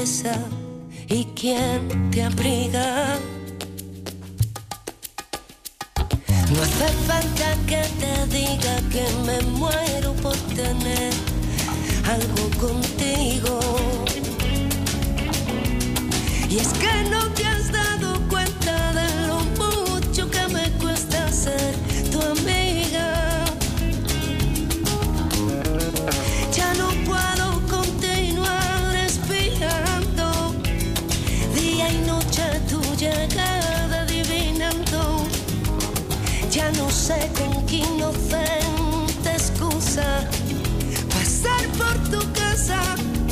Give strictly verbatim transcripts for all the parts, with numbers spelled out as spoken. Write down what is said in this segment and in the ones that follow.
besa y quién te abriga. No hace falta que te diga que me muero por tener algo contigo. Y es que no te has dado cuenta de lo mucho que me cuesta ser tu amiga. Ya no puedo continuar esperando día y noche tu llegada adivinando. Ya no sé con qué inocente excusa pasar por tu casa.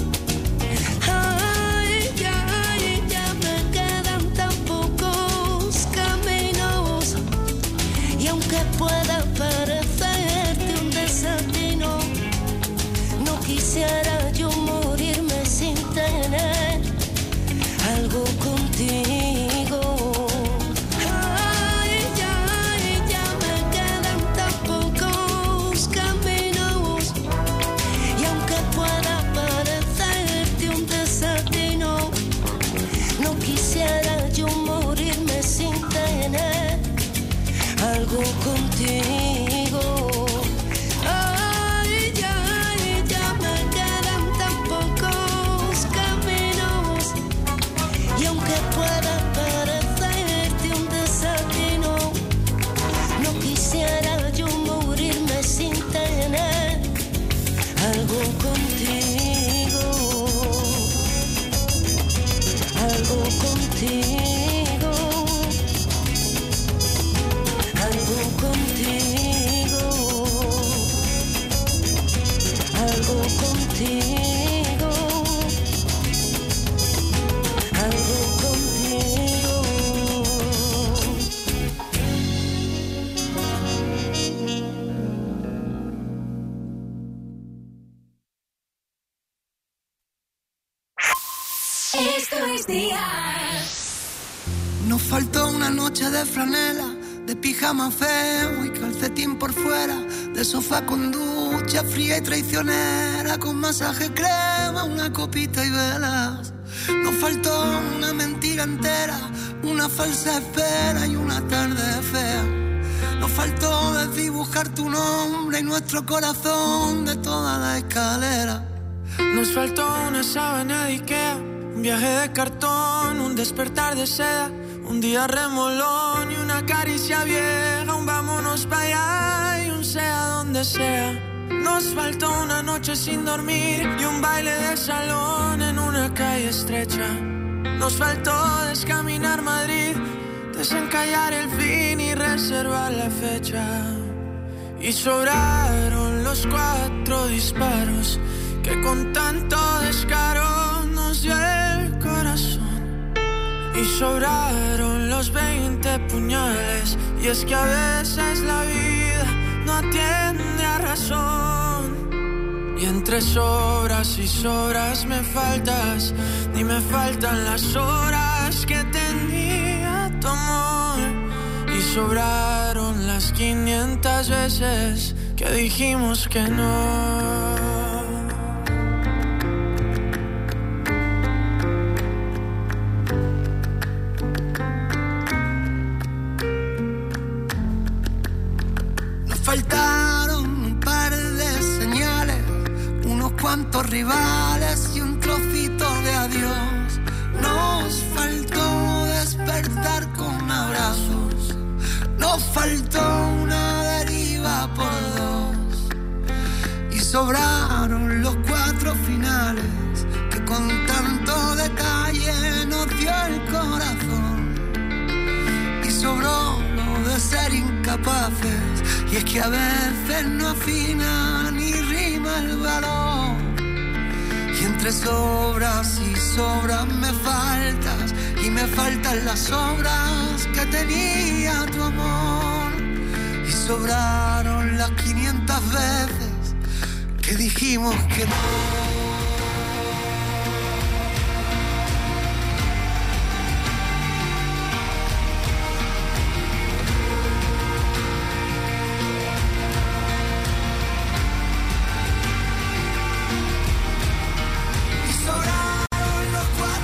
Ay, ya, ay, ya me quedan tan pocos caminos. Y aunque pueda parecerte un desatino, no quisiera yo morirme sin tener algo contigo. Algo contigo. Ay, ya, ay, ya me quedan tan pocos caminos. Y aunque pueda parecerte un desatino, no quisiera yo morirme sin tener algo contigo. Algo contigo. Contigo, algo contigo. Esto es día. Nos faltó una noche de franela, de pijama feo y calcetín por fuera, de sofá con ducha fría y traicionera, con masaje crema, una copita y velas. Nos faltó una mentira entera, una falsa espera y una tarde fea. Nos faltó desdibujar tu nombre y nuestro corazón de toda la escalera. Nos faltó una sábana de Ikea, un viaje de cartón, un despertar de seda, un día remolón y una caricia vieja, un vámonos para allá y un sea donde sea. Nos faltó una noche sin dormir y un baile de salón en una calle estrecha. Nos faltó descaminar Madrid, desencallar el fin y reservar la fecha. Y sobraron los cuatro disparos que con tanto descaro nos dio el corazón. Y sobraron los veinte puñales, y es que a veces la vida no atiende a razón. Y entre sobras y sobras me faltas, ni me faltan las horas que tenía tu amor. Y sobraron las quinientas veces que dijimos que no. Faltaron un par de señales, unos cuantos rivales y un trocito de adiós. Nos faltó despertar con abrazos, nos faltó una deriva por dos. Y sobraron los cuatro finales que con tanto detalle nos dio el corazón. Y sobró lo de ser incapaces, y es que a veces no afina ni rima el valor. Y entre sobras y sobras me faltas, y me faltan las obras que tenía tu amor. Y sobraron las quinientas veces que dijimos que no. Sobraron los cuatro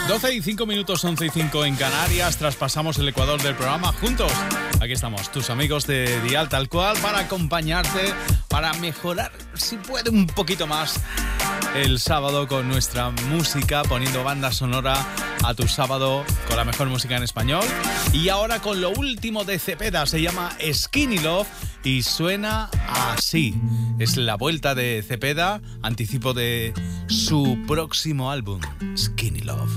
doce y cinco minutos, once y cinco en Canarias. Traspasamos el ecuador del programa juntos. Aquí estamos, tus amigos de Dial Tal Cual, para acompañarte, para mejorar, si puede, un poquito más el sábado con nuestra música, poniendo banda sonora a tu sábado con la mejor música en español. Y ahora con lo último de Cepeda, se llama Skinny Love y suena así. Es la vuelta de Cepeda, anticipo de su próximo álbum, Skinny Love.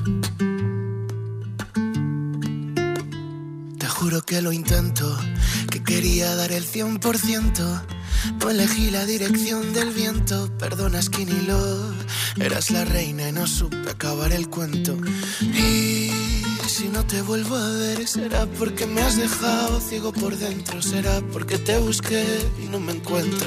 Te juro que lo intento, que quería dar el cien por ciento. No elegí la dirección del viento. Perdona, Skinny Love, eras la reina y no supe acabar el cuento. Y si no te vuelvo a ver, será porque me has dejado ciego por dentro. Será porque te busqué y no me encuentro.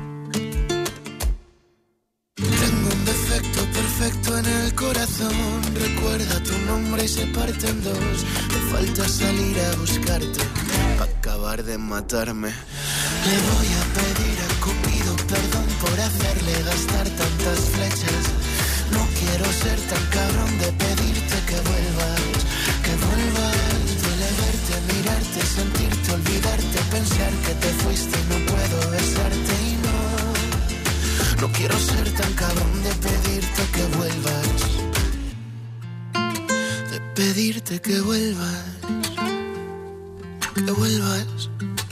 Tengo un defecto perfecto en el corazón. Recuerda tu nombre y se parte en dos. Te falta salir a buscarte para acabar de matarme. Le voy a pedir a Cupido perdón por hacerle gastar tantas flechas. No quiero ser tan cabrón de pedirte que vuelvas, que vuelvas. Duele verte, mirarte, sentirte, olvidarte, pensar que te fuiste y no puedo besarte y no. No quiero ser tan cabrón de pedirte que vuelvas, de pedirte que vuelvas, que vuelvas.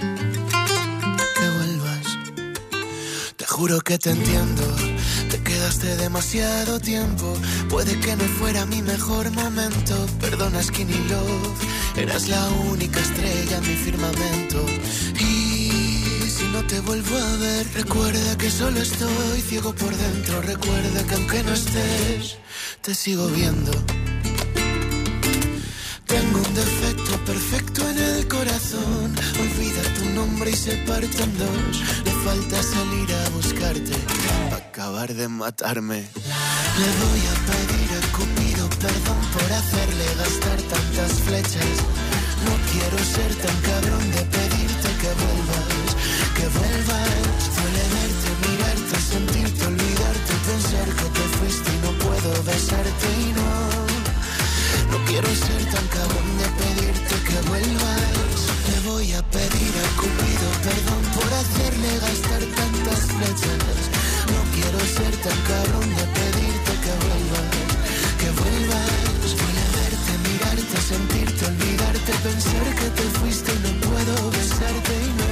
Juro que te entiendo, te quedaste demasiado tiempo. Puede que no fuera mi mejor momento. Perdona, Skinny Love, eras la única estrella en mi firmamento. Y si no te vuelvo a ver, recuerda que solo estoy ciego por dentro. Recuerda que aunque no estés, te sigo viendo. Tengo un defecto perfecto en el corazón. Olvida tu nombre y se parte en dos. Le falta salir a buscarte para acabar de matarme. Le voy a pedir a Cupido perdón por hacerle gastar tantas flechas. No quiero ser tan cabrón de pedirte que vuelvas, que vuelvas. Duele verte, mirarte, sentirte, olvidarte, pensar que te fuiste y no puedo besarte y no. No quiero ser tan cabrón de pedirte que vuelvas. Le voy a pedir a Cupido perdón por hacerle gastar tantas flechas. No quiero ser tan cabrón de pedirte que vuelvas, que vuelvas. Duele verte, mirarte, sentirte, olvidarte, pensar que te fuiste y no puedo besarte y no.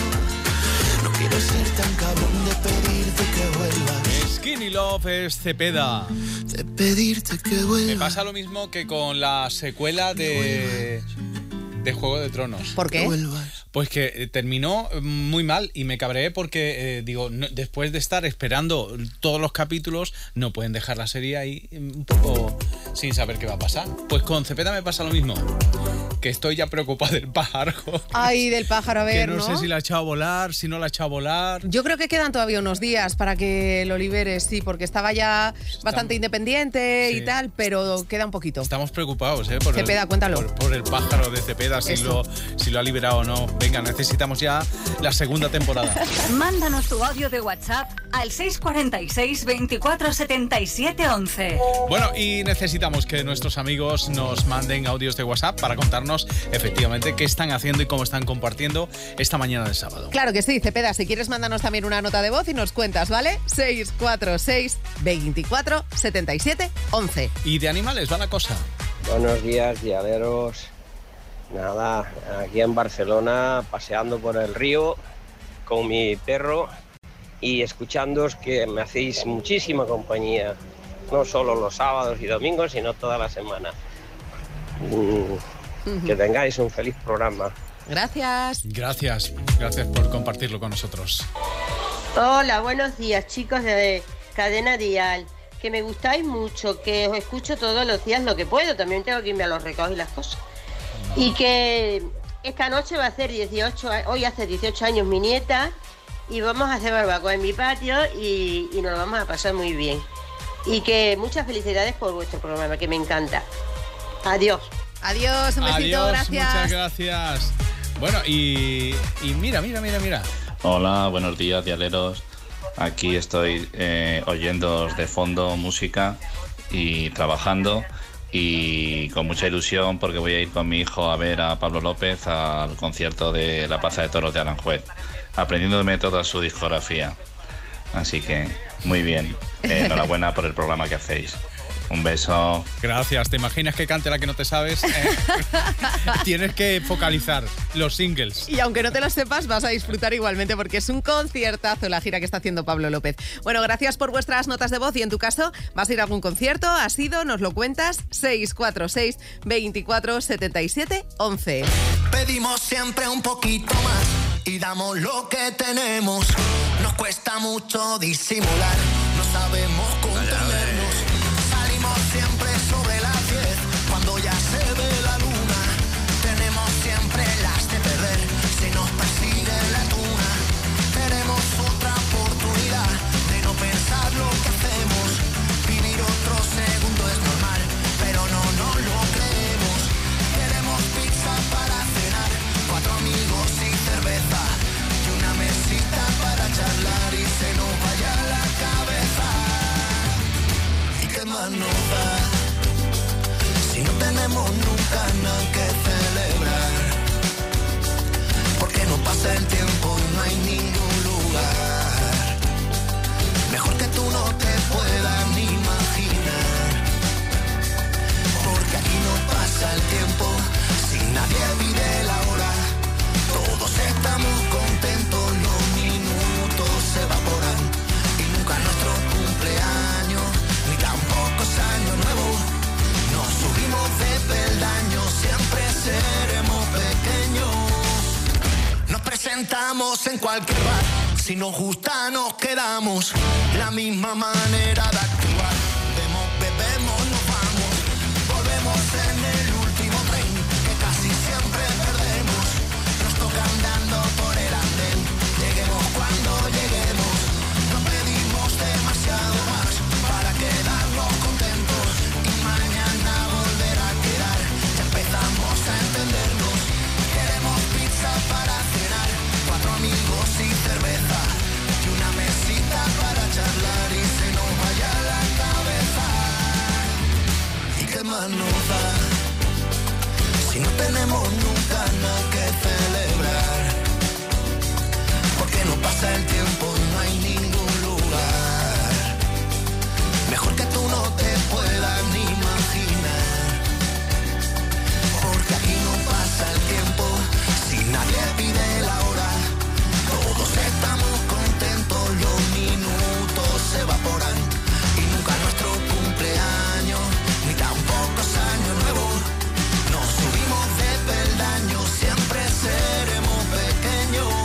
No quiero ser tan cabrón de pedirte que vuelvas. Skinny Love es Cepeda. De pedirte que vuelvas. Me pasa lo mismo que con la secuela de, de Juego de Tronos. ¿Por qué? Pues que terminó muy mal y me cabreé porque, eh, digo, no, después de estar esperando todos los capítulos, no pueden dejar la serie ahí un poco sin saber qué va a pasar. Pues con Cepeda me pasa lo mismo, que estoy ya preocupado del pájaro. Ay, del pájaro, a ver, que no, ¿no? sé si la ha echado a volar, si no la ha echado a volar. Yo creo que quedan todavía unos días para que lo liberes, sí, porque estaba ya Estamos, bastante independiente sí. y tal, pero queda un poquito. Estamos preocupados, ¿eh? Por Cepeda, el, cuéntalo. Por, por el pájaro de Cepeda, si lo, si lo ha liberado o no. Venga, necesitamos ya la segunda temporada. Mándanos tu audio de WhatsApp al seis cuatro seis, veinticuatro setenta y siete once. Bueno, y necesitamos que nuestros amigos nos manden audios de WhatsApp para contarnos efectivamente qué están haciendo y cómo están compartiendo esta mañana de sábado. Claro que sí, Cepeda, si quieres mándanos también una nota de voz y nos cuentas, ¿vale? seis cuatro seis, veinticuatro setenta y siete once. Y de animales va la cosa. Buenos días, dialeros. Nada, aquí en Barcelona, paseando por el río con mi perro y escuchándoos, que me hacéis muchísima compañía, no solo los sábados y domingos, sino toda la semana. Mm, uh-huh. Que tengáis un feliz programa. Gracias. Gracias, gracias por compartirlo con nosotros. Hola, buenos días, chicos de Cadena Dial, que me gustáis mucho, que os escucho todos los días lo que puedo, también tengo que irme a los recogidos y las cosas. Y que esta noche va a hacer dieciocho, hoy hace dieciocho años mi nieta, y vamos a hacer barbacoa en mi patio y, y nos lo vamos a pasar muy bien. Y que muchas felicidades por vuestro programa, que me encanta. Adiós. Adiós, un besito, Adiós, gracias. Muchas gracias. Bueno, y, y mira, mira, mira, mira. Hola, buenos días, dialeros. Aquí estoy eh, oyendo de fondo música y trabajando. y con mucha ilusión porque voy a ir con mi hijo a ver a Pablo López al concierto de la Plaza de Toros de Aranjuez, aprendiéndome toda su discografía. Así que muy bien, eh, enhorabuena por el programa que hacéis. Un beso. Gracias. ¿Te imaginas que cante la que no te sabes? ¿Eh? Tienes que focalizar los singles. Y aunque no te los sepas, vas a disfrutar igualmente porque es un conciertazo la gira que está haciendo Pablo López. Bueno, gracias por vuestras notas de voz y en tu caso, ¿vas a ir a algún concierto? ¿Has ido? ¿Nos lo cuentas? seis cuatro seis, veinticuatro, setenta y siete, once. Pedimos siempre un poquito más y damos lo que tenemos. Nos cuesta mucho disimular, no sabemos contenernos. Siempre sobre las diez, cuando ya se ve la luna, tenemos siempre las de perder, si nos persigue la tuna. Tenemos otra oportunidad de no pensar lo que hacemos, vivir otro segundo es normal, pero no nos lo creemos. Queremos pizza para cenar, cuatro amigos y cerveza, y una mesita para charlar y se nos vaya la cabeza. ¿Y qué más nos da? Si no tenemos nunca nada que celebrar, porque no pasa el tiempo y no hay ningún lugar mejor que tú no te puedas ni imaginar, porque aquí no pasa el tiempo si nadie vive la hora. Todos estamos contentos, los minutos se evaporan y nunca nuestro cumpleaños ni tampoco es año nuevo. Nos subimos de peldaño, siempre seremos pequeños. Nos presentamos en cualquier bar, si nos gusta nos quedamos. La misma manera de actuar, vemos, bebemos, nos vamos. Volvemos en el último tren, que casi siempre perdemos. Nos toca andando por el andén, lleguemos cuando lleguemos. No pedimos demasiado más para quedarnos contentos y mañana volver a quedar. Ya empezamos a entendernos. Queremos pizza para cenar, cuatro amigos y cerveza, y una mesita para charlar y se nos vaya la cabeza. ¿Y qué más nos da? Si no tenemos nunca nada que celebrar, porque no pasa el tiempo y no hay ningún lugar mejor que tú no te puedas ni imaginar, porque aquí no pasa el tiempo si nadie pide la hora. Todos estamos contentos, los minutos se evaporan y nunca nuestro cumpleaños ni tampoco es año nuevo. Nos subimos de peldaño, siempre seremos pequeños.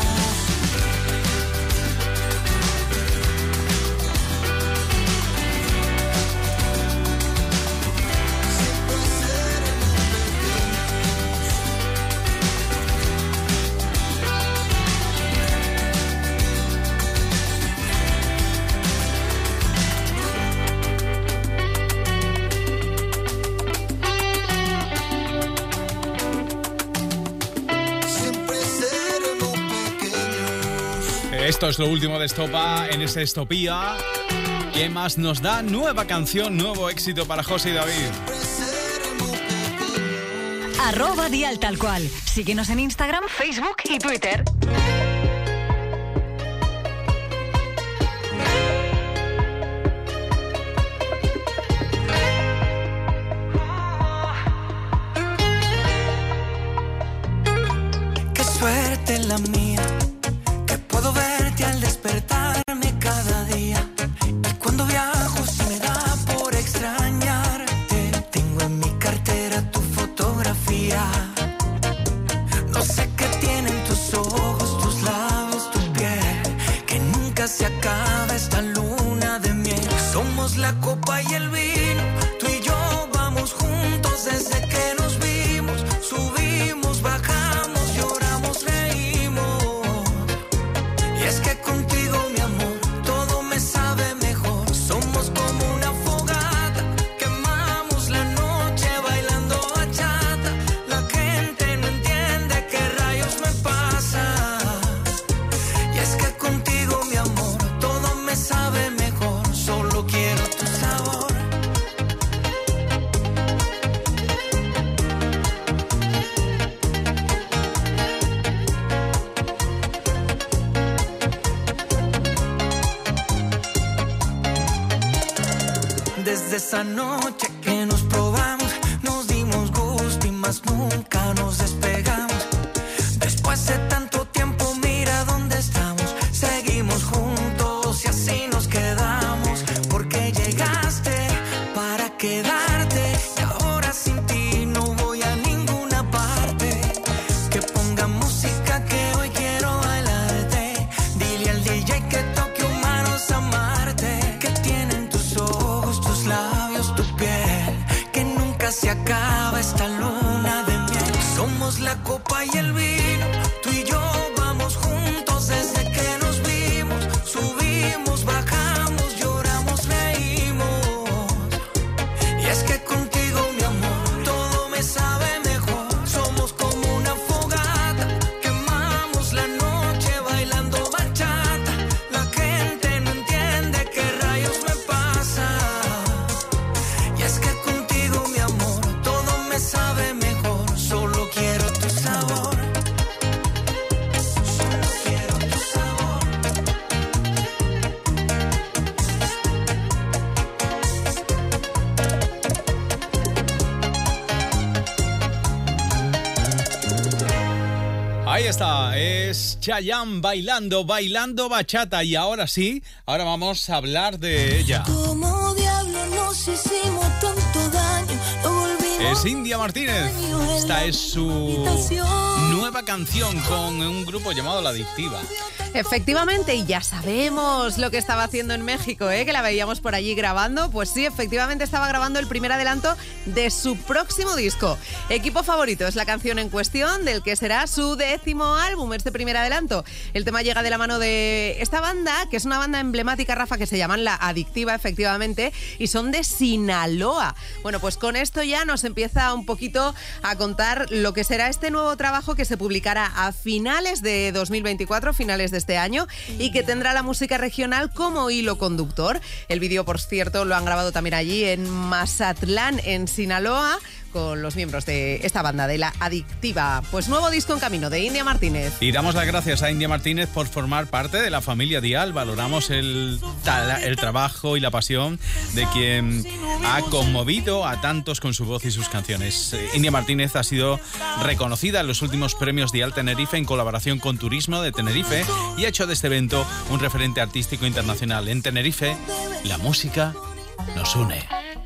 Esto es lo último de Estopa en ese Estopía. ¿Qué más nos da? Nueva canción, nuevo éxito para José y David. Arroba Dial Tal Cual. Síguenos en Instagram, Facebook y Twitter. Qué suerte la mía, que puedo verte al despertarme cada día. Y cuando viajo se me da por extrañarte. Tengo en mi cartera tu fotografía. No sé qué tienen tus ojos, tus labios, tu piel, que nunca se acaba esta luna de miel. Somos la copa y el vino, tú y yo vamos juntos desde que nos vimos. Subimos, bajamos, lloramos, reímos. Y es que contigo, mi amor, todo me sabe mejor. Somos como una fogata, quemamos la noche bailando bachata. La gente no entiende qué rayos me pasa. Y es que contigo, mi amor, todo me sabe mejor. Solo quiero tu sabor. Desde esa noche que nos probamos, nos dimos gusto y más nunca nos despegamos. Después de tanto tiempo, mira dónde estamos. Seguimos juntos y así nos quedamos. Porque llegaste para quedarte y ahora sin ti no voy a ninguna parte. Que ponga música que hoy quiero bailarte. Dile al D J que toque humanos amarte. Que tienen tus ojos, tus labios, tu piel. Que nunca se acaba esta luna de miel. Somos la copa y el vino. Tú y yo vamos juntos desde que nos vimos. Subimos, bajamos, lloramos, reímos. Y es que contigo, mi amor, todo me sabe mejor. Somos como una fogata, quemamos la noche bailando bachata. La gente no entiende qué rayos me pasa. Y es que contigo, mi amor, todo me sabe mejor. Solo quiero tu sabor. Solo quiero tu sabor. Ahí está, es Chayanne bailando, bailando bachata. Y ahora sí, ahora vamos a hablar de ella. Como diablo nos hicimos tanto daño, no volvimos. Es India Martínez. Esta es su nueva canción con un grupo llamado La Adictiva. Efectivamente, y ya sabemos lo que estaba haciendo en México, ¿eh? Que la veíamos por allí grabando. Pues sí, efectivamente estaba grabando el primer adelanto de su próximo disco. Equipo Favorito es la canción en cuestión del que será su décimo álbum, este primer adelanto. El tema llega de la mano de esta banda, que es una banda emblemática, Rafa, que se llaman La Adictiva, efectivamente, y son de Sinaloa. Bueno, pues con esto ya nos empieza un poquito a contar lo que será este nuevo trabajo que se publicará a finales de dos mil veinticuatro, finales de este año, y que tendrá la música regional como hilo conductor. El vídeo, por cierto, lo han grabado también allí en Mazatlán, en Sinaloa, con los miembros de esta banda, de La Adictiva. Pues nuevo disco en camino de India Martínez. Y damos las gracias a India Martínez por formar parte de la familia Dial. Valoramos el, el trabajo y la pasión de quien ha conmovido a tantos con su voz y sus canciones. India Martínez ha sido reconocida en los últimos premios Dial Tenerife en colaboración con Turismo de Tenerife y ha hecho de este evento un referente artístico internacional. En Tenerife, la música nos une.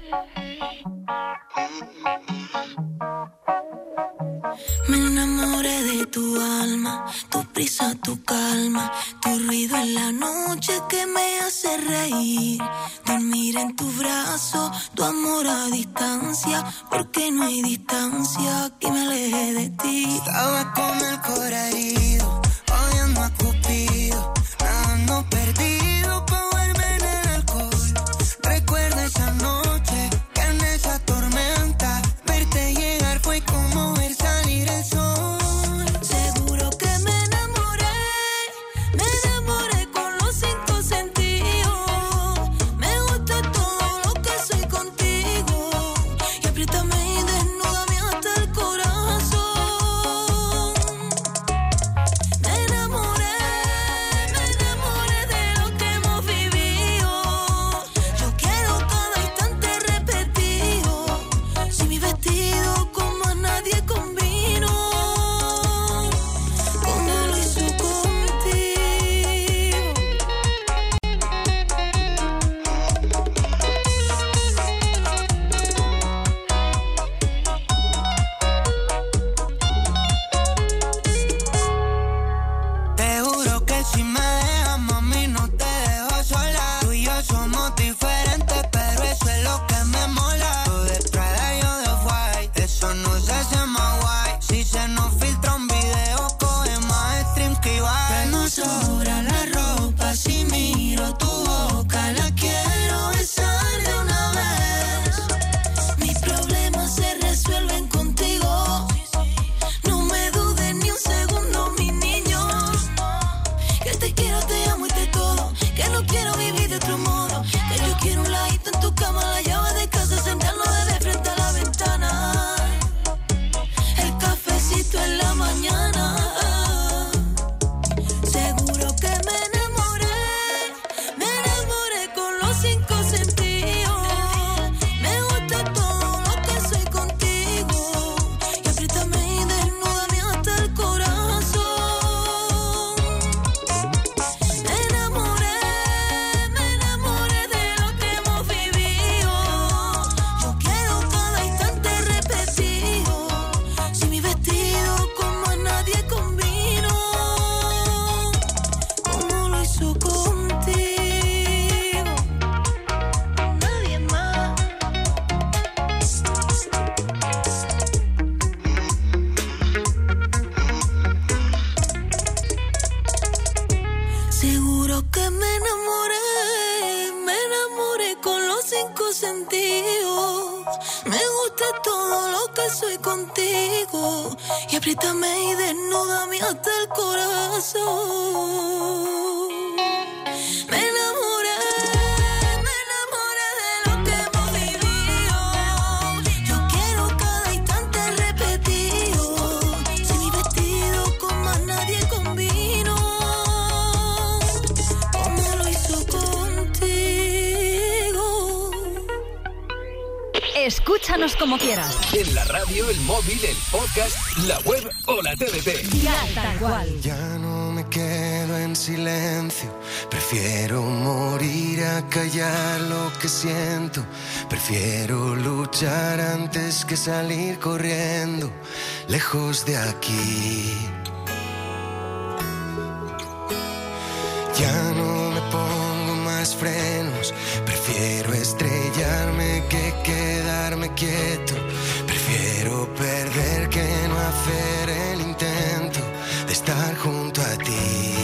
Me enamoré de tu alma, tu prisa, tu calma, tu ruido en la noche que me hace reír. Dormir en tu brazo, tu amor a distancia, porque no hay distancia que me aleje de ti. Estaba con el corazón herido, odiando a Cupido, nadando perdido pa' verme en el alcohol. Recuerda esa noche, que en esa tormenta, verte llegar fue como ver salir el sol. Seguro que me enamoré, me enamoré con los cinco sentidos. Me gusta todo lo que soy contigo, y apriétame y desnúdame hasta el corazón. sentido. Me gusta todo lo que soy contigo. Y apriétame y desnúdame hasta el corazón. Me enamoré, me enamoré de lo que hemos vivido. Yo quiero cada instante repetido. Si mi vestido con más nadie combino, como lo hizo contigo. Escúchanos como quieras. En la radio, el móvil, el podcast, la web o la T V T. Ya tal cual. Ya no me quedo en silencio. Prefiero morir a callar lo que siento. Prefiero luchar antes que salir corriendo lejos de aquí. Ya no me pongo más frenos. Prefiero estrellarme que quedarme quieto. Prefiero perder que no hacer el intento de estar junto a ti.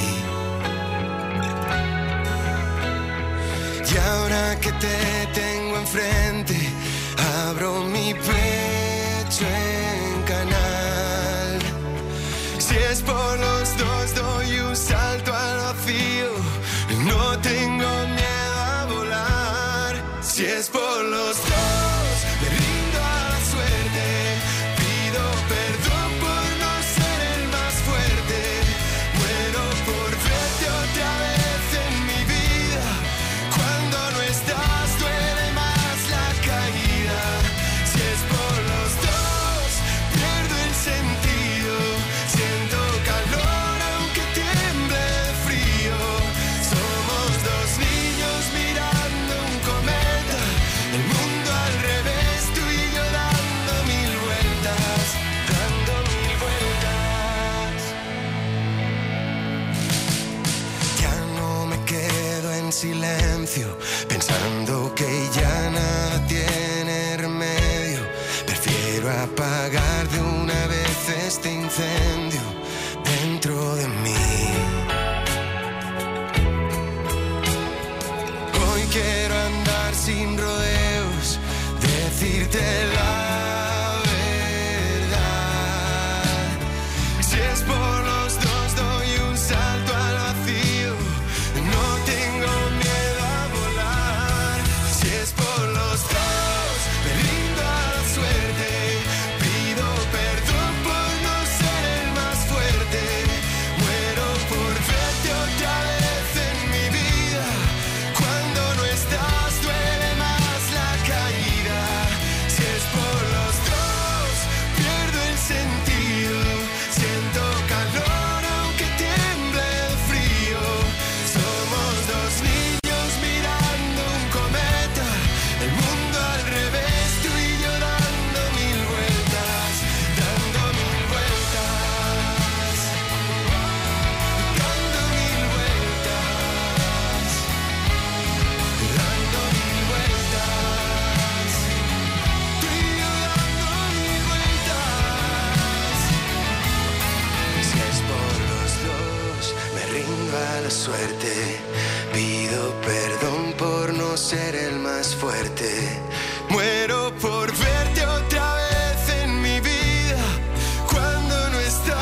Y ahora que te tengo enfrente, abro mi pecho en canal. Si es por los dos, doy un salto al vacío. No tengo miedo a volar. Si es por los dos, me rindo a la suerte. Pido perdón por no ser el más fuerte. Muero por verte otra vez en mi vida. Cuando no estás duele más la caída. Si es por los dos, pierdo el sentido. Siento calor aunque tiemble de frío. Somos dos niños mirando un cometa. El mundo al revés, tú y yo dando mil vueltas, dando mil vueltas. Ya no me quedo en silencio, pensando que ya nada tiene remedio. Prefiero apagar de una vez este incendio dentro de mí. Hoy quiero andar sin rodeos, decirte la verdad. Si es por los dos, doy un salto al vacío. No tengo miedo a volar. Si es por los dos, me rindo a la suerte. Pido perdón por no ser el más fuerte. Muero por verte otra vez en mi vida. Cuando no estás duele más la caída. Si es por los dos, pierdo el sentido. Siento calor aunque tiemble de frío. Somos dos niños mirando un cometa. El mundo al revés, tú y yo dando mil vueltas, dando mil vueltas, dando mil vueltas, dando mil vueltas, tú y yo dando mil vueltas. Si es por los dos, me rindo a la suerte. Pido perdón por no ser el más fuerte. Muero por verte otra vez en mi vida. Cuando no estás.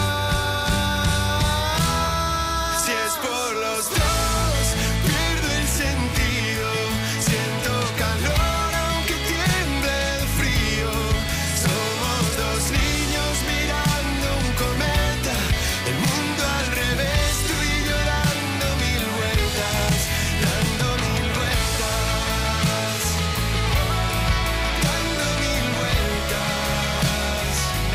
Si es por los dos, pierdo el sentido. Siento calor aunque tiemble de frío. Somos dos niños mirando un cometa. El mundo al revés, tú y yo dando mil vueltas, dando mil vueltas, dando mil vueltas,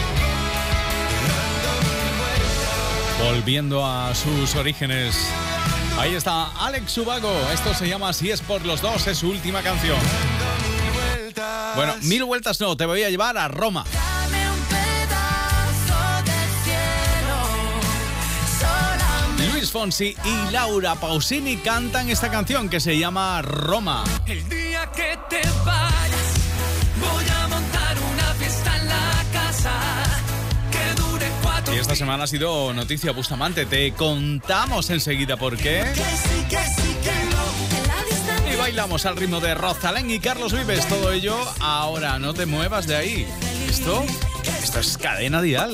dando mil vueltas. Volviendo a sus orígenes. Ahí está Alex Ubago. Esto se llama Si es por los dos, es su última canción. Bueno, mil vueltas no, te voy a llevar a Roma. Dame un pedazo del cielo, solamente. Luis Fonsi y Laura Pausini cantan esta canción que se llama Roma. El día que te vayas, voy a montar una fiesta en la casa que dure cuatro. Y esta semana ha sido noticia Bustamante. Te contamos enseguida por qué. Que sí, que sí, que no, en la distancia. Y bailamos al ritmo de Rosalén y Carlos Vives. Todo ello ahora, no te muevas de ahí. Esto, esto es Cadena Dial.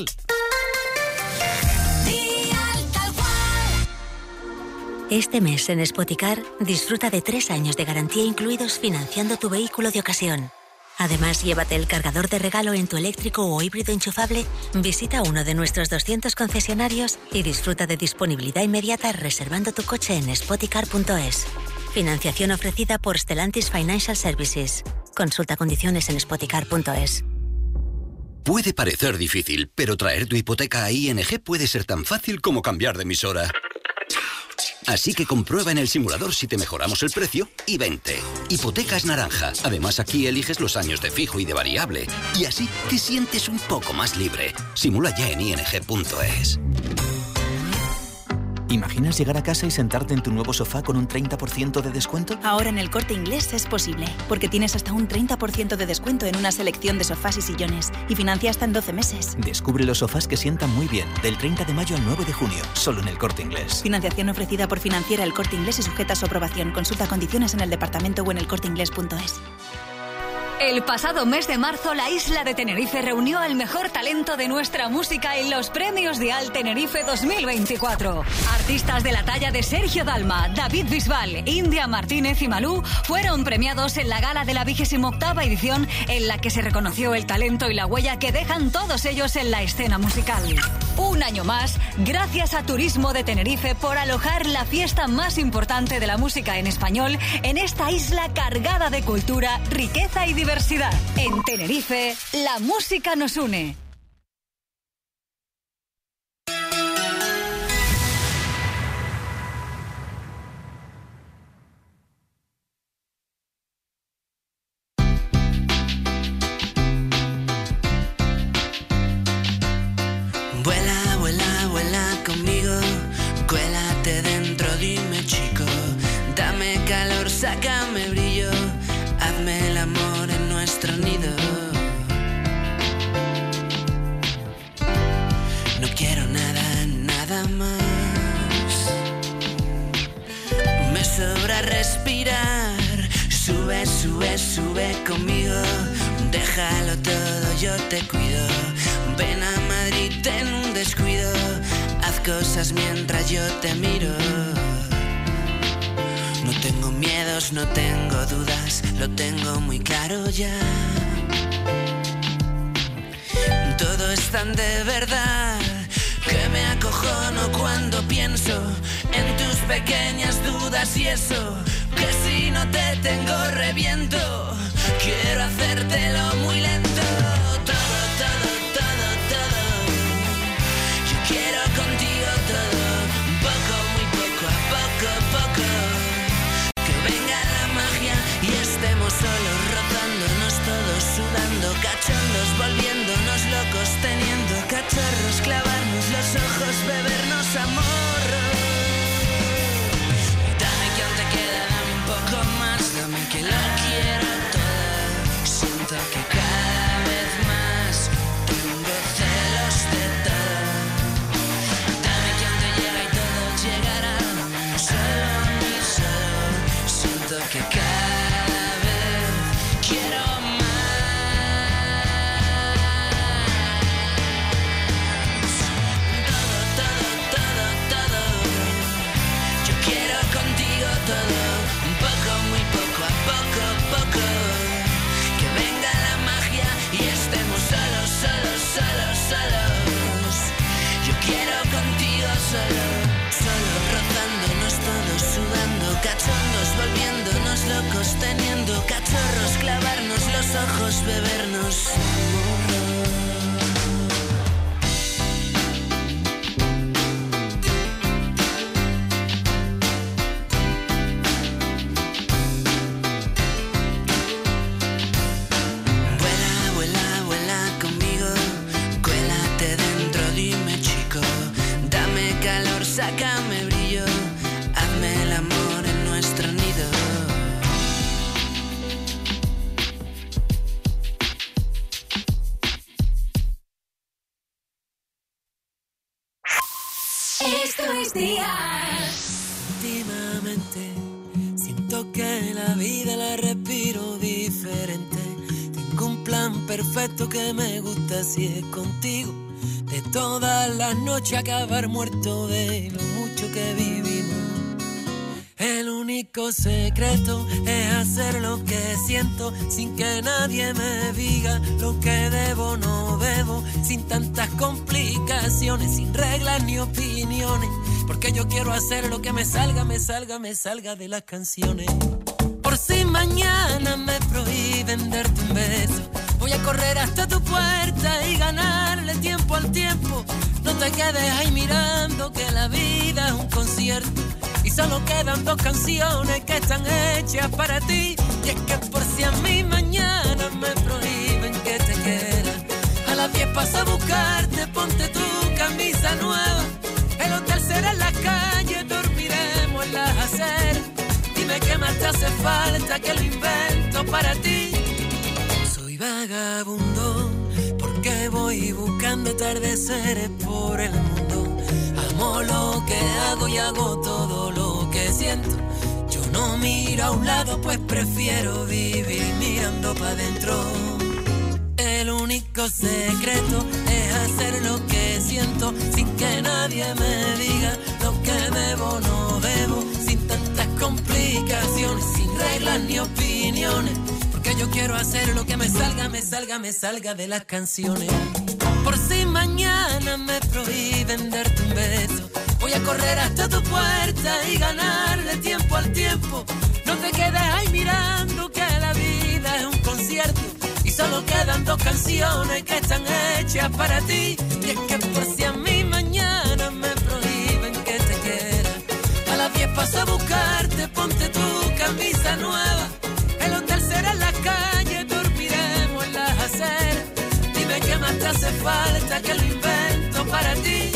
Este mes en Spoticar disfruta de tres años de garantía incluidos financiando tu vehículo de ocasión. Además, llévate el cargador de regalo en tu eléctrico o híbrido enchufable, visita uno de nuestros doscientos concesionarios y disfruta de disponibilidad inmediata reservando tu coche en spoticar punto es. Financiación ofrecida por Stellantis Financial Services. Consulta condiciones en spoticar punto es. Puede parecer difícil, pero traer tu hipoteca a I N G puede ser tan fácil como cambiar de emisora. Así que comprueba en el simulador si te mejoramos el precio y vente. Hipotecas Naranja. Además, aquí eliges los años de fijo y de variable. Y así te sientes un poco más libre. Simula ya en i n g punto es. ¿Imaginas llegar a casa y sentarte en tu nuevo sofá con un treinta por ciento de descuento? Ahora en El Corte Inglés es posible, porque tienes hasta un treinta por ciento de descuento en una selección de sofás y sillones, y financia hasta en doce meses. Descubre los sofás que sientan muy bien, del treinta de mayo al nueve de junio, solo en El Corte Inglés. Financiación ofrecida por Financiera El Corte Inglés y sujeta a su aprobación. Consulta condiciones en el departamento o en el corte inglés punto es. El pasado mes de marzo, la isla de Tenerife reunió al mejor talento de nuestra música en los premios Dial Tenerife dos mil veinticuatro. Artistas de la talla de Sergio Dalma, David Bisbal, India Martínez y Malú fueron premiados en la gala de la vigésima octava edición, en la que se reconoció el talento y la huella que dejan todos ellos en la escena musical. Un año más, gracias a Turismo de Tenerife por alojar la fiesta más importante de la música en español en esta isla cargada de cultura, riqueza y diversidad. Diversidad. En Tenerife, la música nos une. Vuela, vuela, vuela conmigo, cuélate dentro, dime chico, dame calor, sácame brillo, hazme el amor en nuestro nido. No quiero nada, nada más. Me sobra respirar. Sube, sube, sube conmigo. Déjalo todo, yo te cuido. Ven a Madrid en un descuido. Haz cosas mientras yo te miro. No tengo miedos, no tengo dudas, lo tengo muy claro ya. Todo es tan de verdad que me acojono cuando pienso en tus pequeñas dudas y eso, que si no te tengo reviento. Quiero hacértelo muy lento. Todo, todo, todo, todo. Yo quiero contigo todo. Poco, muy poco, a poco, poco. Y estemos solos, rozándonos todos, sudando, cachondos, volviéndonos locos, teniendo cachorros, clavarnos los ojos, bebernos amor. Dame que aún te queda, dame un poco más, dame que lo quiero todo. Siento que cada vez más tengo celos de todo. Dame que aún te llega y todo llegará, solo a mí, solo. Siento que cada quiero más. Todo, todo, todo, todo. Yo quiero contigo todo. Un poco, muy poco, a poco, poco. Que venga la magia y estemos solos, solos, solos, solos. Yo quiero contigo solo. Solo rozándonos todos, sudando, cachondos, volviéndonos locos, teniendo cachorros, clavarnos los ojos, bebernos amor. Vuela, vuela, vuela conmigo, cuélate dentro, dime chico, dame calor, sácame brillo, hazme el amor en nuestro nido. Esto es Dial. Últimamente, sin Siento que la vida la respiro diferente. Tengo un plan perfecto que me gusta si es contigo. De todas las noches acabar muerto de lo mucho que vivimos. El único secreto es hacer lo que siento sin que nadie me diga lo que debo, no debo, sin tantas complicaciones, sin reglas ni opiniones, porque yo quiero hacer lo que me salga, me salga, me salga de las canciones. Por si mañana me prohíben darte un beso, voy a correr hasta tu puerta y ganarle tiempo al tiempo. No te quedes ahí mirando que la vida es un concierto y solo quedan dos canciones que están hechas para ti. Y es que por si a mí mañana me prohíben que te quiera, a las diez paso a buscarte, ponte tu camisa nueva. El hotel será en la calle, dormiremos en las aceras. Dime qué más te hace falta, que lo invento para ti. Soy vagabundo porque voy buscando atardeceres por el mundo. Amo lo que hago y hago todo lo que siento. Yo no miro a un lado, pues prefiero vivir mirando para adentro. El único secreto es hacer lo que siento sin que nadie me diga lo que debo, no debo, sin tantas complicaciones, sin reglas ni opiniones, porque yo quiero hacer lo que me salga, me salga, me salga de las canciones. Por si mañana me prohíben darte un beso, voy a correr hasta tu puerta y ganarle tiempo al tiempo. No te quedes ahí mirando que la vida es un concierto y solo quedan dos canciones que están hechas para ti. Y es que por si a mí mañana me prohíben que te quiera, a las diez paso a buscarte, ponte tu camisa nueva. El hotel será en la calle, dormiremos en las aceras. Dime qué más te hace falta, que lo invento para ti.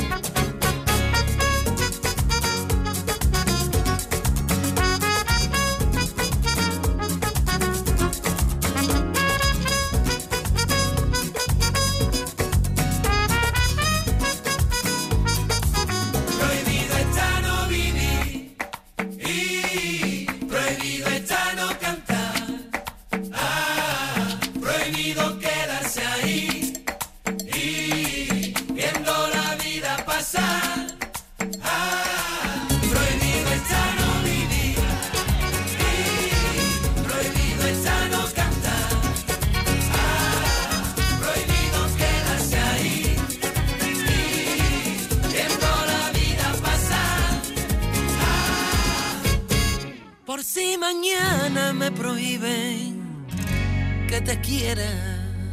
Prohibido está no vivir y prohibido está no cantar. Ah, prohibido quedarse ahí y viendo la vida pasar. Ah, prohibido está no vivir y prohibido está no cantar. Ah, prohibido quedarse ahí y viendo la vida pasar. Por si mañana me prohíben que te quiera.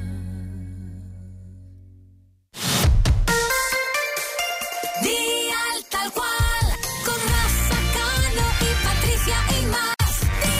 Dial tal cual, con Rafa Cano y Patricia y más.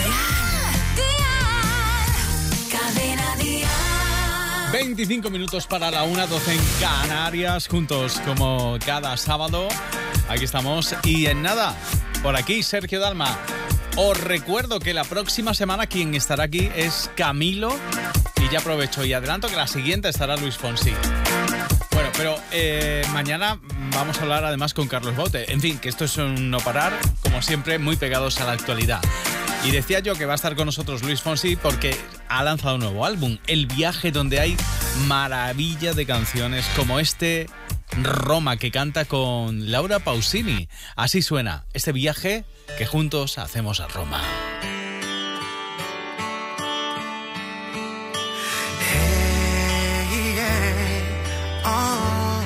Dial, Dial, cadena Dial. veinticinco minutos para la una, doce en Canarias, juntos como cada sábado. Aquí estamos y en nada, por aquí Sergio Dalma. Os recuerdo que la próxima semana quien estará aquí es Camilo y ya aprovecho y adelanto que la siguiente estará Luis Fonsi. Bueno, pero eh, mañana vamos a hablar además con Carlos Bote. En fin, que esto es un no parar, como siempre, muy pegados a la actualidad. Y decía yo que va a estar con nosotros Luis Fonsi porque ha lanzado un nuevo álbum, El Viaje, donde hay maravilla de canciones como este Roma que canta con Laura Pausini. Así suena este viaje que juntos hacemos a Roma. Hey, yeah. Oh,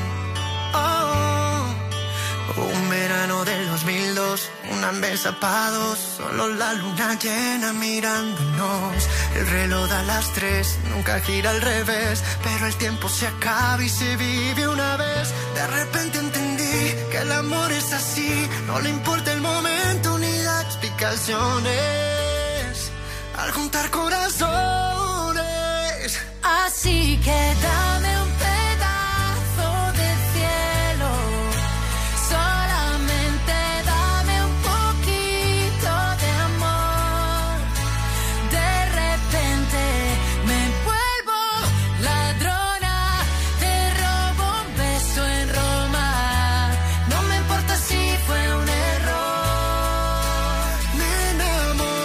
oh. Un verano del dos mil dos, una mesa pa' dos, solo la luna llena mirándonos. El reloj da las tres, nunca gira al revés, pero el tiempo se acaba y se vive una vez. De repente entendí que el amor es así, no le importa el momento ni da explicaciones. Al juntar corazones, Así que dame un pedazo de cielo, solamente dame un poquito de amor. De repente me vuelvo ladrona, te robo un beso en Roma. No me importa si fue un error. me enamoré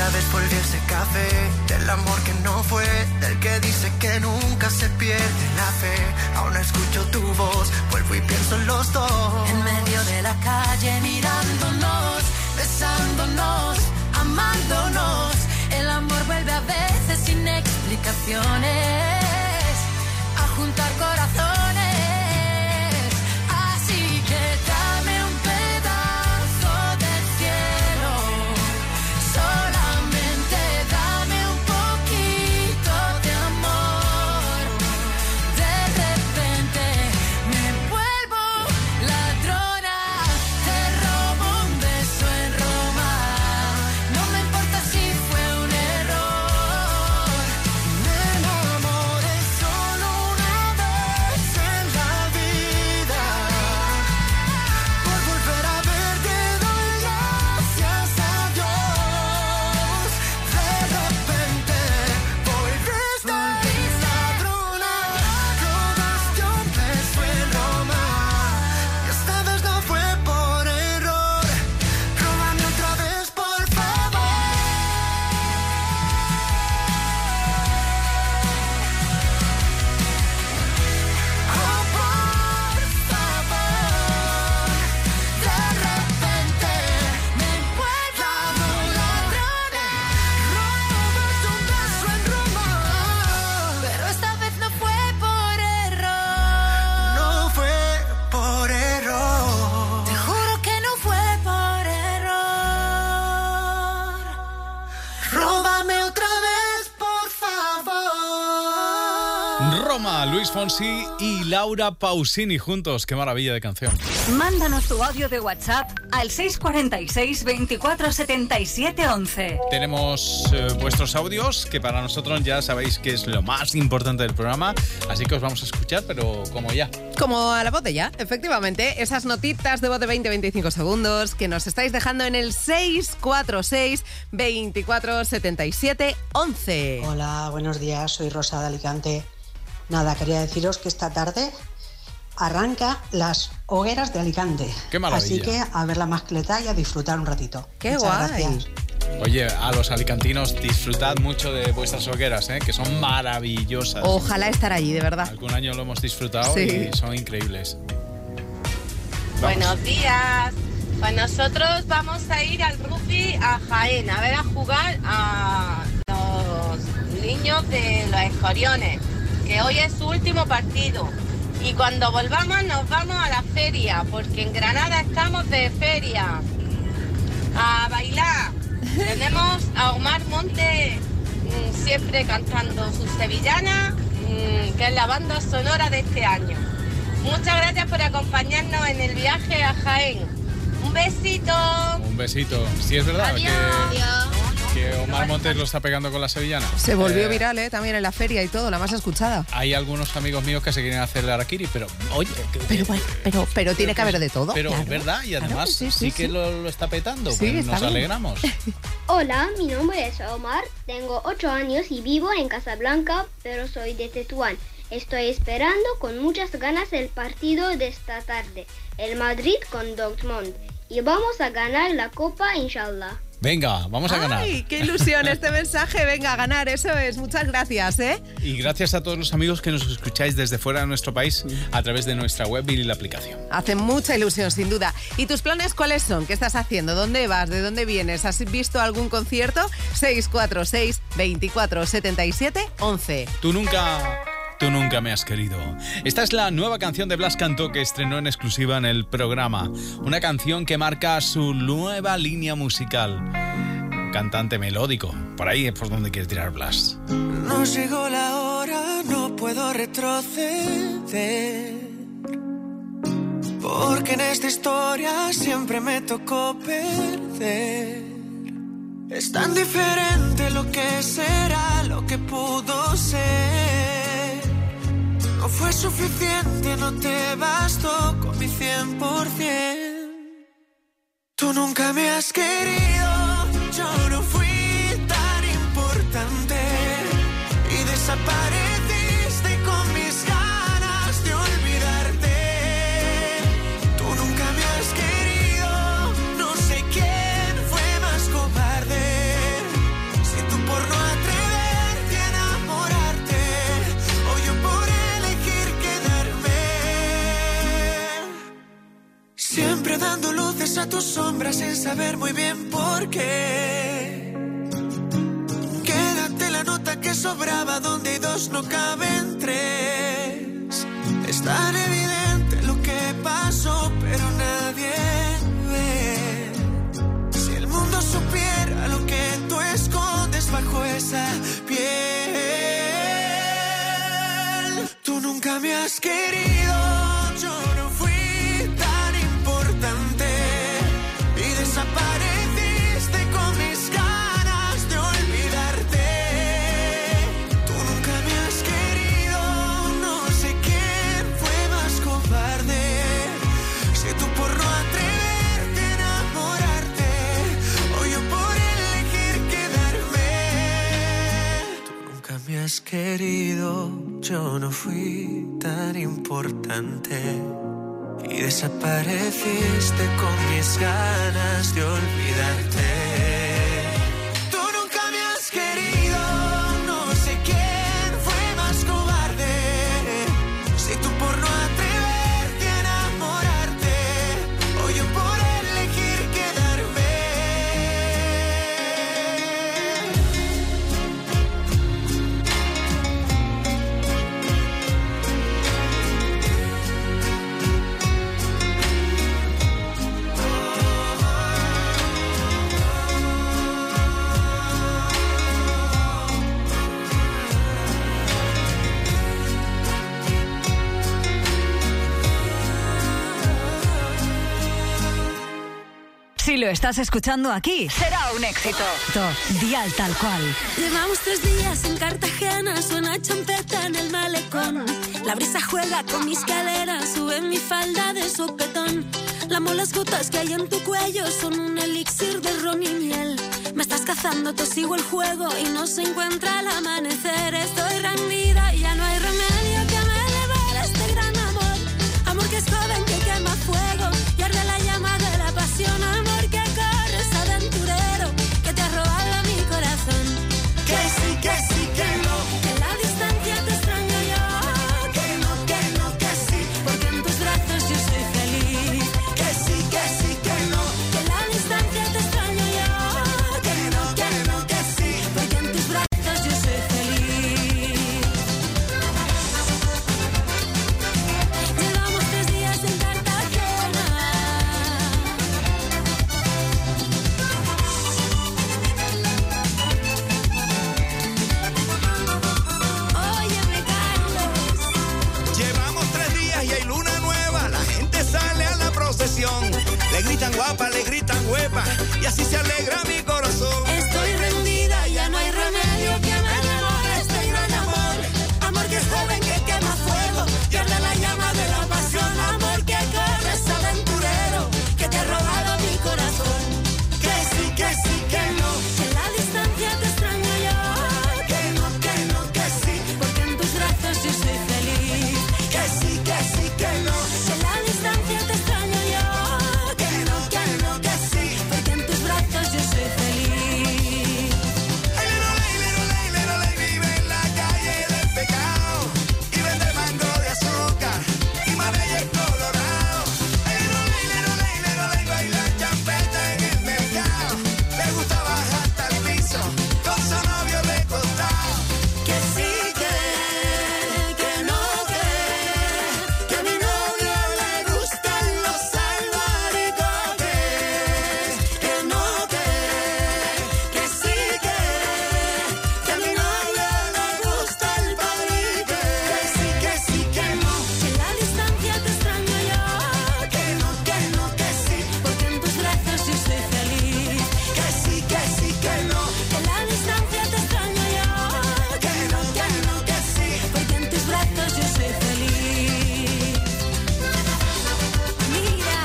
otra vez volví a ese café, del amor que no fue, del que dice que nunca se pierde la fe. Aún no escucho tu voz, vuelvo y pienso en los dos. En medio de la calle mirándonos, besándonos, amándonos. El amor vuelve a veces sin explicaciones a juntar corazones. Así que dame un pedazo del cielo, solamente dame un poquito de amor. De repente me vuelvo ladrona, te robo un beso en Roma. No me importa si fue un error. Me enamoré solo una vez en la vida. Por volver a verte doy gracias a Dios. De repente volviste ladrona, robaste un beso en Roma. Y esta vez no fue por error. Róbame otra vez, por favor. Oh, por favor. De repente me encuentro ladrona, robaste un beso en Roma. Pero esta vez no fue por error. No fue por error. Te juro que no fue por error. Róbame otra vez, por favor. Roma, Luis Fonsi y Laura Pausini juntos. Qué maravilla de canción. Mándanos tu audio de WhatsApp al seis cuatro seis, veinticuatro setenta y siete once. Tenemos eh, vuestros audios, que para nosotros ya sabéis que es lo más importante del programa, así que os vamos a escuchar, pero como ya. Como a la voz de ya, efectivamente, esas notitas de voz de veinte a veinticinco segundos que nos estáis dejando en el seis cuatro seis, veinticuatro setenta y siete once. Hola, buenos días, soy Rosa de Alicante. Nada, quería deciros que esta tarde arranca las hogueras de Alicante. ¡Qué maravilla! Así que a ver la mascleta y a disfrutar un ratito. ¡Qué Muchas guay! gracias. Oye, a los alicantinos, disfrutad mucho de vuestras hogueras, ¿eh? Que son maravillosas. Ojalá estar allí, de verdad. Algún año lo hemos disfrutado Sí. y son increíbles. Vamos. Buenos días. Pues nosotros vamos a ir al rugby a Jaén, a ver a jugar a los niños de los Escoriones, que hoy es su último partido. Y cuando volvamos nos vamos a la feria, porque en Granada estamos de feria. A bailar. Tenemos a Omar Monte mmm, siempre cantando sus sevillanas, mmm, que es la banda sonora de este año. Muchas gracias por acompañarnos en el viaje a Jaén. Un besito. Un besito. Sí, es verdad Adiós. que, que Omar Montes lo está pegando con la sevillana. Se volvió Eh, viral, ¿eh? También en la feria y todo, la más escuchada. Hay algunos amigos míos que se quieren hacer el harakiri, pero oye, que- Pero, bueno, pero, pero tiene que haber de todo. pero claro. es verdad, y además Claro, sí, sí, sí, que sí. Lo, lo está petando, Sí, pues está nos bien. alegramos. Hola, mi nombre es Omar, tengo ocho años y vivo en Casablanca, pero soy de Tetuán. Estoy esperando con muchas ganas el partido de esta tarde, el Madrid con Dortmund, y vamos a ganar la Copa, inshallah. Venga, vamos a ganar. ¡Ay, qué ilusión este mensaje! Venga, a ganar, eso es. Muchas gracias, ¿eh? Y gracias a todos los amigos que nos escucháis desde fuera de nuestro país a través de nuestra web y la aplicación. Hace mucha ilusión, sin duda. ¿Y tus planes cuáles son? ¿Qué estás haciendo? ¿Dónde vas? ¿De dónde vienes? ¿Has visto algún concierto? seis cuatro seis, veinticuatro setenta y siete once. Tú nunca... Tú nunca me has querido. Esta es la nueva canción de Blas Cantó que estrenó en exclusiva en el programa. Una canción que marca su nueva línea musical. Cantante melódico. Por ahí es por donde quiere tirar Blas. No llegó la hora, no puedo retroceder. Porque en esta historia siempre me tocó perder. Es tan diferente lo que será, lo que pudo ser. No fue suficiente, no te bastó con mi cien por ciento. Tú nunca me has querido, yo no fui tan importante. Y desapareciste con mis ganas de olvidarte. Tú nunca me has querido, no sé quién fue más cobarde. a tu sombra sin saber muy bien por qué. Quédate la nota que sobraba donde hay dos no caben tres. Es tan evidente lo que pasó, pero nadie ve. Si el mundo supiera lo que tú escondes bajo esa piel. Tú nunca me has querido, yo no fui tan importante y desapareciste con mis ganas de olvidarte. Tú nunca me has querido, no sé quién fue más cobarde. Si tú por no atreverte a enamorarte o yo por elegir quedarme. Tú nunca me has querido, yo no fui tan importante y desapareciste con mis ganas de olvidarte. Tú nunca me has querido, no sé quién fue más cobarde. Si tú por no atreverte a enamorarte o yo por elegir quedarme. Si lo estás escuchando aquí, será un éxito. Dial Tal Cual. Llevamos tres días en Cartagena, suena champeta en el malecón. La brisa juega con mis caderas, sube mi falda de sopetón. Lamo las gotas que hay en tu cuello, son un elixir de ron y miel. Me estás cazando, te sigo el juego y no se encuentra al amanecer. Estoy rendida y ya no hay remedio que me devore este gran amor. Amor que es joven, que quema fuego y arde la llama de la pasión. Amor que corres, aventurero, que te ha robado mi corazón. Que sí, que sí, que no. Que en la distancia te extraño yo. Que no, que no, que sí. Porque en tus brazos yo soy feliz. Que sí, que sí, que no. Que en la distancia te extraño yo. Que no, que no, que sí. Porque en tus brazos yo soy feliz. Llevamos tres días en Cartagena. Óyeme, Carlos. Llevamos tres días y hay luna nueva. La gente sale a la procesión. Le gritan guapa, le gritan huepa. Y así se alegra mi corazón. Estoy rendida, ya no hay remedio que me devore este gran amor. Amor que es joven, que quema fuego y arde la llama de la pasión. Amor que corres, aventurero, que te ha robado mi corazón. Que sí, que sí, que no. Que en la distancia te extraño yo. Que no, que no, que sí. Porque en tus brazos yo soy feliz. Que sí, que sí, que no. Que en la distancia te extraño yo. Que no, que no, que sí. Porque en tus brazos yo soy feliz. Ay, lero, ley, lero, ley, lero, ley, vive en la calle del pecado y vende mango de azúcar y mamey colorado. Ay, lero, ley, lero, ley, lero, ley, baila champeta en el mercado. Le gusta bajar hasta el piso con su novio de costado. Que sí, que, que no, que, Que a mi novio le gustan los albaricoques. Que no, que, que sí, que, que a mi novio le gusta el palique. Que sí, que sí, que no. que en la distancia te extraño yo. Que no, que no, que sí. Porque en tus brazos yo soy feliz. Que sí, que sí, que no. Que en la distancia te extraño yo. Que no, que no, que sí. Porque en tus brazos yo soy feliz. Mira,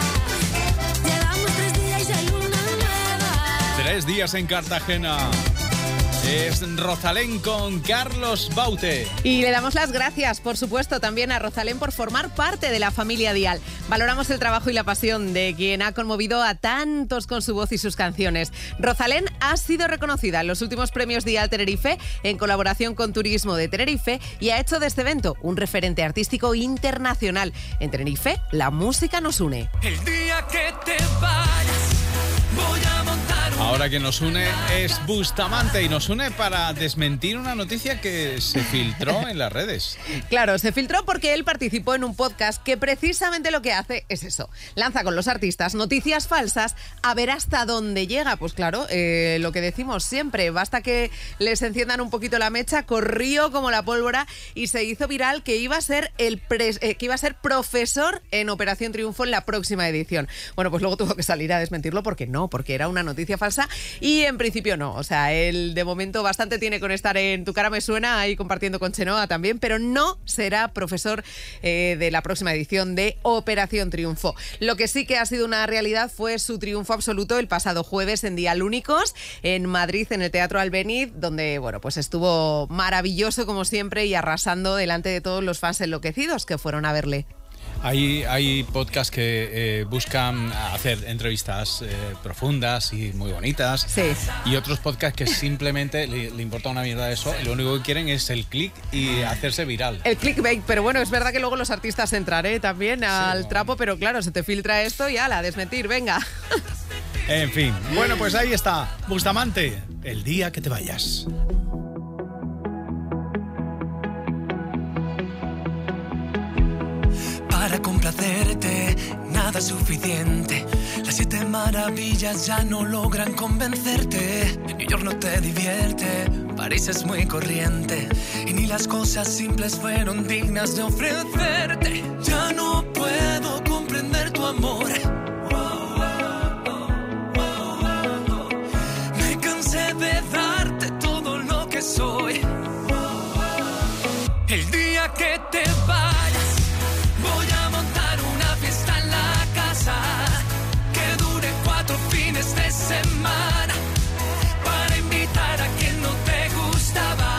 llevamos tres días y hay luna nueva. Tres días en Cartagena. Es Rosalén con Carlos Baute. Y le damos las gracias, por supuesto, también a Rosalén por formar parte de la familia Dial. Valoramos el trabajo y la pasión de quien ha conmovido a tantos con su voz y sus canciones. Rosalén ha sido reconocida en los últimos premios Dial Tenerife en colaboración con Turismo de Tenerife y ha hecho de este evento un referente artístico internacional. En Tenerife, la música nos une. El día que te vayas, voy a montar un... Ahora que nos une es Bustamante y nos une para desmentir una noticia que se filtró en las redes. Claro, se filtró porque él participó en un podcast que precisamente lo que hace es eso. Lanza con los artistas noticias falsas a ver hasta dónde llega. Pues claro, eh, lo que decimos siempre, basta que les enciendan un poquito la mecha, corrió como la pólvora y se hizo viral que iba a ser el pres- eh, que iba a ser profesor en Operación Triunfo en la próxima edición. Bueno, pues luego tuvo que salir a desmentirlo porque no, porque era una noticia falsa y en principio no. O sea, él de momento bastante tiene con estar en Tu Cara Me Suena ahí compartiendo con Chenoa también, pero no será profesor eh, de la próxima edición de Operación Triunfo. Lo que sí que ha sido una realidad fue su triunfo absoluto el pasado jueves en Dial Únicos en Madrid, en el Teatro Albéniz, donde bueno, pues estuvo maravilloso como siempre y arrasando delante de todos los fans enloquecidos que fueron a verle. Hay, hay podcasts que eh, buscan hacer entrevistas eh, profundas y muy bonitas. Sí. Y otros podcasts que simplemente le, le importa una mierda eso. Y lo único que quieren es el click y hacerse viral. El clickbait, pero bueno, es verdad que luego los artistas entran ¿eh? también al sí, trapo, pero claro, se te filtra esto y ala, desmentir, venga. En fin, bueno, pues ahí está. Bustamante, el día que te vayas. Para complacerte, nada es suficiente. Las siete maravillas ya no logran convencerte. New York no te divierte, París es muy corriente. Y ni las cosas simples fueron dignas de ofrecerte. Ya no puedo comprender tu amor. Me cansé de darte todo lo que soy. El día que te vayas, voy a montar una fiesta en la casa que dure cuatro fines de semana para invitar a quien no te gustaba.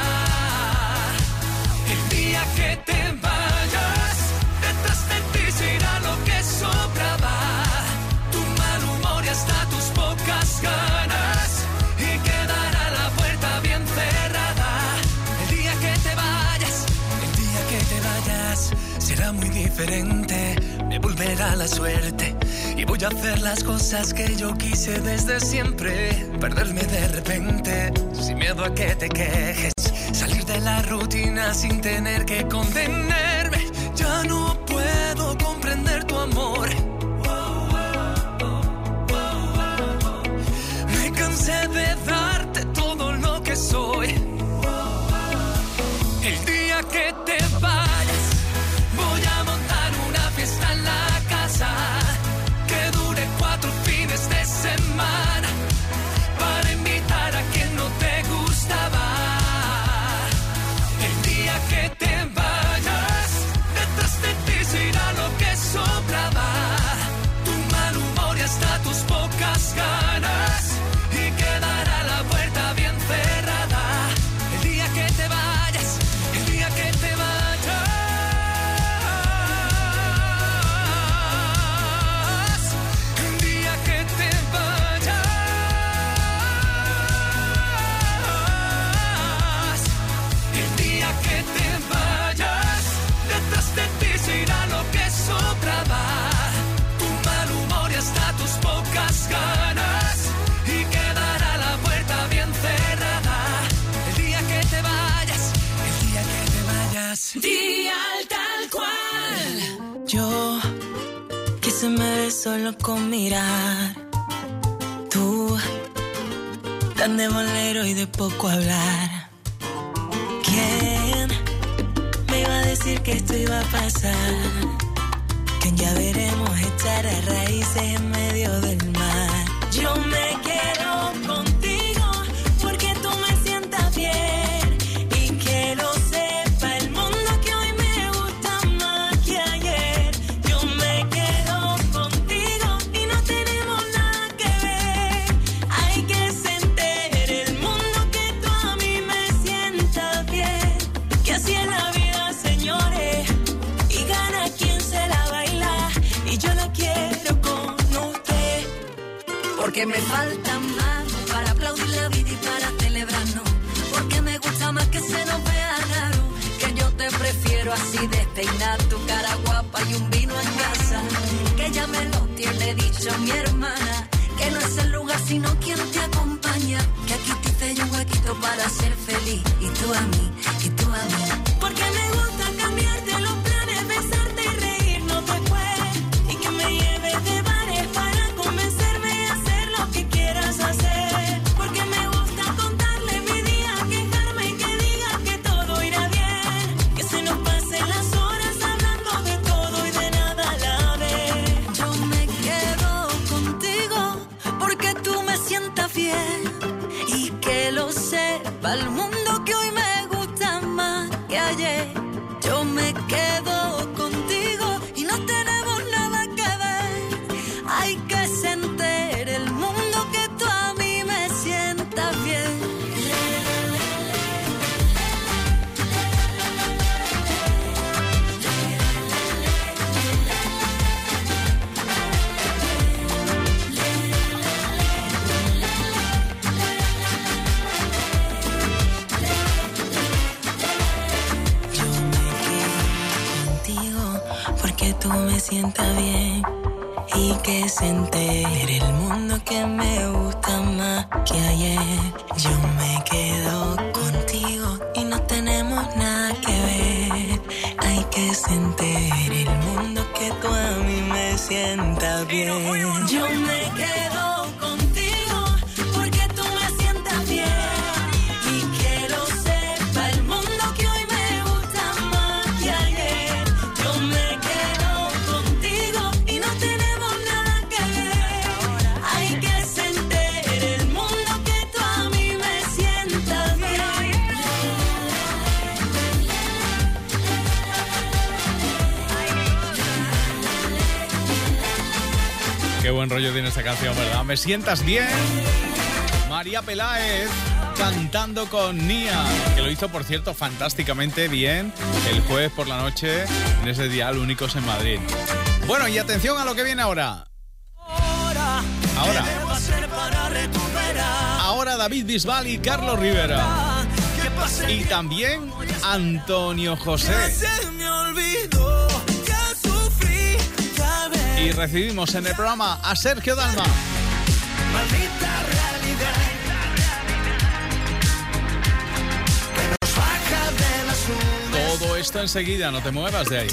El día que te vayas, detrás de ti se irá lo que sobraba. Tu mal humor y hasta tus pocas ganas y quedará la puerta bien cerrada. El día que te vayas, el día que te vayas será muy diferente, me volverá la suerte y voy a hacer las cosas que yo quise desde siempre. Perderme de repente, sin miedo a que te quejes, salir de la rutina sin tener que contenerme. Ya no puedo comprender tu amor. Me cansé de darte todo lo que soy. El día que te vayas, voy a montar una fiesta en la casa que dure cuatro fines de semana para invitar a quien no te gustaba. El día que te vayas, detrás de ti se irá lo que sobraba. Tu mal humor y hasta tus pocas ganas y quedará la puerta bien cerrada. El día que te vayas, el día que te vayas. Ganas y quedará la puerta bien cerrada. El día que te vayas, el día que te vayas. Dial tal cual. Yo que se me ve solo con mirar. Tú tan de bolero y de poco hablar. ¿Quién me iba a decir que esto iba a pasar? Que ya veremos echar a raíces en medio del mar. Yo me quedo contigo porque tú me sientas bien y que lo sepa el mundo que hoy me gusta más que ayer. Yo me quedo contigo y no tenemos nada que ver. Hay que se entere el mundo que tú a mí porque me falta más para aplaudir la vida y para celebrarnos, porque me gusta más que se nos vea raro, que yo te prefiero así, despeinar tu cara guapa y un vino en casa, que ya me lo tiene dicho mi hermana, que no es el lugar sino quien te acompaña, que aquí te hice yo un huequito para ser feliz, y tú a mí, y tú a mí, porque me gusta cambiarte los planes, besarte y reírnos después, y que me lleves de bares para convencerme a hacer lo que quieras hacer, porque me gusta contarle mi día, quejarme y que diga que todo irá bien, que se nos pasen las horas hablando de todo y de nada a la vez. Yo me quedo contigo porque tú me sientas bien y que lo sepa el mundo que hoy me gusta más que ayer. Yo me quedo contigo y no tenemos nada que ver. Hay que se entere el mundo que tú a mí me sientas bien. Que tú me sientas bien y que se entere el mundo que me gusta más que ayer. Yo me quedo contigo y no tenemos nada que ver. Hay que se entere el mundo que tú a mí me sientas bien. Yo me quedo contigo porque tú me sientas bien y que lo sepa el mundo que hoy me gusta más que ayer. Yo me Qué buen rollo tiene esta canción, ¿verdad? Me sientas bien. María Peláez cantando con Nia, que lo hizo, por cierto, fantásticamente bien el jueves por la noche en ese Dial Únicos en Madrid. Bueno, y atención a lo que viene ahora. Ahora. Ahora David Bisbal y Carlos Rivera. Y también Antonio José. Y recibimos en el programa a Sergio Dalma. Maldita realidad que nos baja de las nubes. Todo esto enseguida, no te muevas de ahí.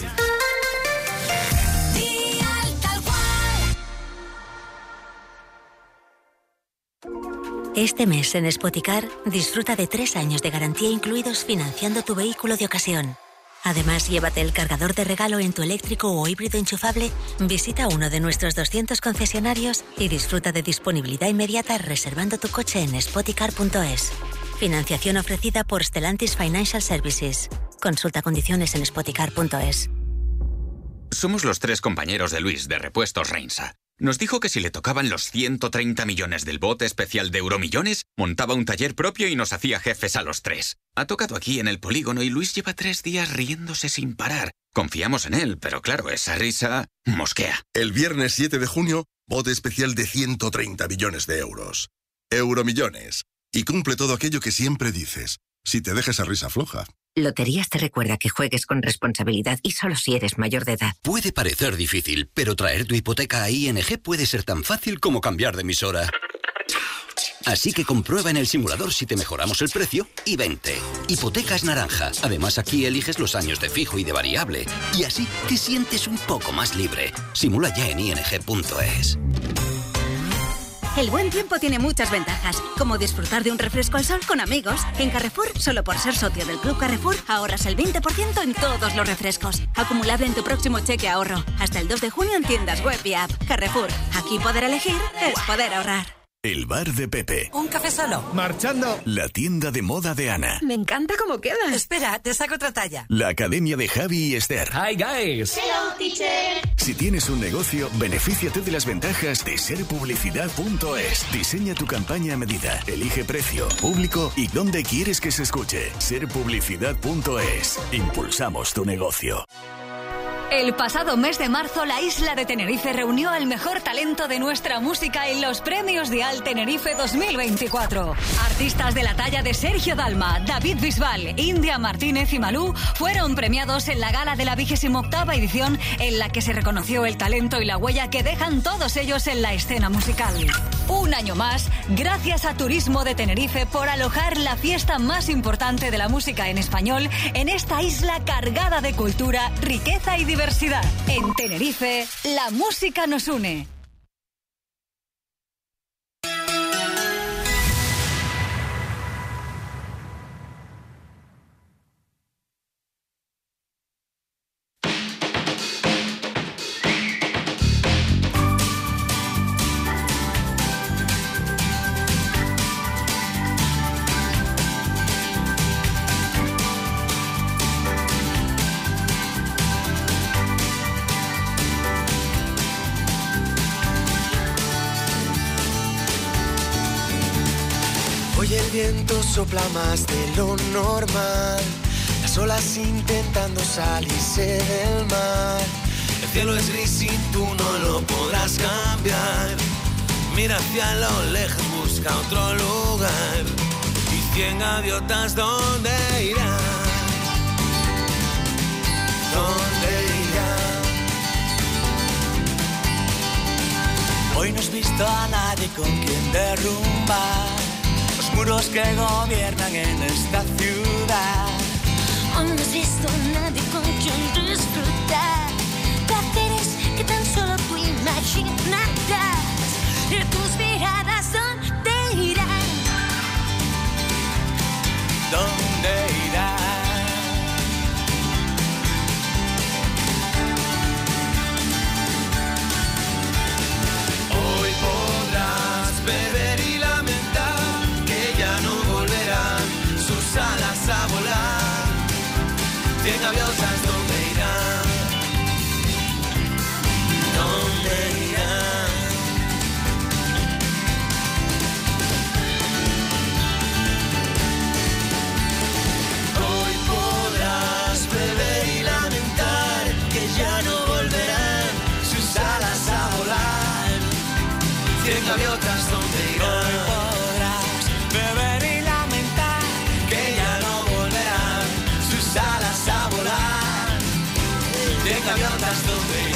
Este mes en Spoticar disfruta de tres años de garantía incluidos financiando tu vehículo de ocasión. Además, llévate el cargador de regalo en tu eléctrico o híbrido enchufable, visita uno de nuestros doscientos concesionarios y disfruta de disponibilidad inmediata reservando tu coche en spoticar punto es. Financiación ofrecida por Stellantis Financial Services. Consulta condiciones en spoticar punto es. Somos los tres compañeros de Luis, de Repuestos Reinsa. Nos dijo que si le tocaban los ciento treinta millones del bote especial de Euromillones, montaba un taller propio y nos hacía jefes a los tres. Ha tocado aquí en el polígono y Luis lleva tres días riéndose sin parar. Confiamos en él, pero claro, esa risa mosquea. El viernes siete de junio, bote especial de ciento treinta millones de euros. Euromillones. Y cumple todo aquello que siempre dices. Si te dejas esa risa floja. Loterías te recuerda que juegues con responsabilidad y solo si eres mayor de edad. Puede parecer difícil, pero traer tu hipoteca a I N G puede ser tan fácil como cambiar de emisora. Así que comprueba en el simulador si te mejoramos el precio y vente. Hipotecas Naranja. Además, aquí eliges los años de fijo y de variable. Y así te sientes un poco más libre. Simula ya en i n g punto es. El buen tiempo tiene muchas ventajas, como disfrutar de un refresco al sol con amigos. En Carrefour, solo por ser socio del Club Carrefour, ahorras el veinte por ciento en todos los refrescos. Acumulable en tu próximo cheque ahorro. Hasta el dos de junio en tiendas web y app. Carrefour, aquí poder elegir es poder ahorrar. El bar de Pepe. ¿Un café solo? Marchando. La tienda de moda de Ana. Me encanta cómo queda. Espera, te saco otra talla. La academia de Javi y Esther. Hi, guys. Hello, teacher. Si tienes un negocio, benefíciate de las ventajas de ser publicidad punto es. Diseña tu campaña a medida. Elige precio, público y dónde quieres que se escuche. ser publicidad punto es. Impulsamos tu negocio. El pasado mes de marzo, la isla de Tenerife reunió al mejor talento de nuestra música en los premios Dial Tenerife dos mil veinticuatro. Artistas de la talla de Sergio Dalma, David Bisbal, India Martínez y Malú fueron premiados en la gala de la vigésima octava edición, en la que se reconoció el talento y la huella que dejan todos ellos en la escena musical. Un año más, gracias a Turismo de Tenerife por alojar la fiesta más importante de la música en español en esta isla cargada de cultura, riqueza y diversidad. En Tenerife, la música nos une. El viento sopla más de lo normal, las olas intentando salirse del mar. El cielo es gris y tú no lo podrás cambiar. Mira hacia lo lejos, busca otro lugar. Y cien gaviotas, ¿dónde irán? ¿Dónde irán? Hoy no has visto a nadie con quien derrumbar los muros que gobiernan en esta ciudad. Hoy no has visto a nadie con quien disfrutar placeres que tan solo tú imaginarás. Y tus miradas, ¿dónde irán? ¿Dónde irán? Hoy podrás beber y lamentar que ya no volverán sus alas a volar. Cien gaviotas, ¿dónde irán? ¿Dónde irán? Hoy podrás beber y lamentar que ya no volverán sus alas a volar. Cien gaviotas, ¿dónde irán? Hoy podrás beber y lamentar que ya no volverán sus alas a volar. Cien gaviotas, ¿dónde irán?